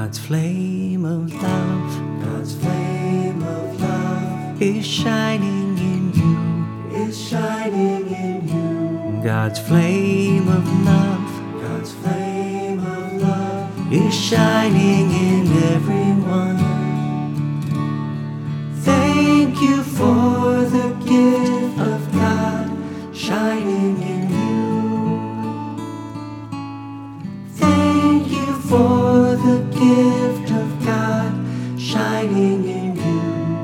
God's flame of love, God's flame of love is shining in you. is shining in you. God's flame of love God's flame of love is shining in everyone. Thank you for the gift of God shining in you. Thank you for the gift of God shining in you.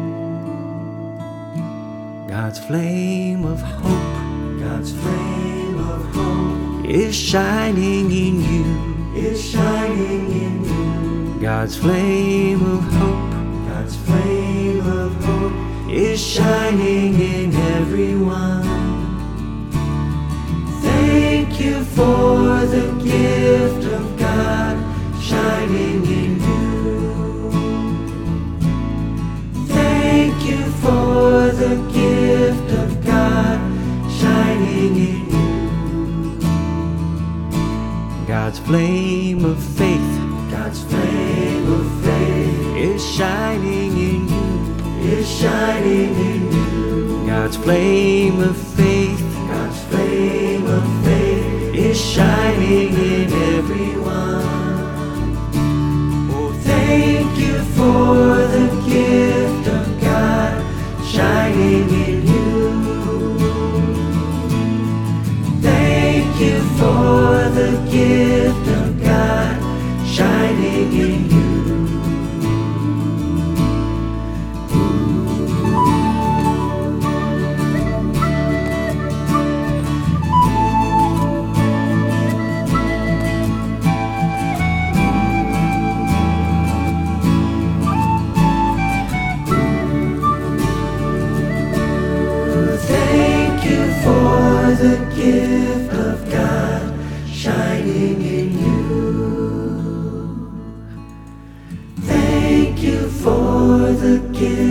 God's flame of hope, God's flame of hope is shining in you. is shining in you. God's flame of hope God's flame of hope is shining in everyone. Thank you for the gift of God shining in you. Thank you for the gift of God shining in you. God's flame of faith God's flame of faith is shining in you. is shining in you. God's flame of faith God's flame of faith is shining in everyone. Oh, thank you for the gift of God shining in you. Thank you for the gift of God shining in you. Thank you for the gift of God shining in you. Thank you for the gift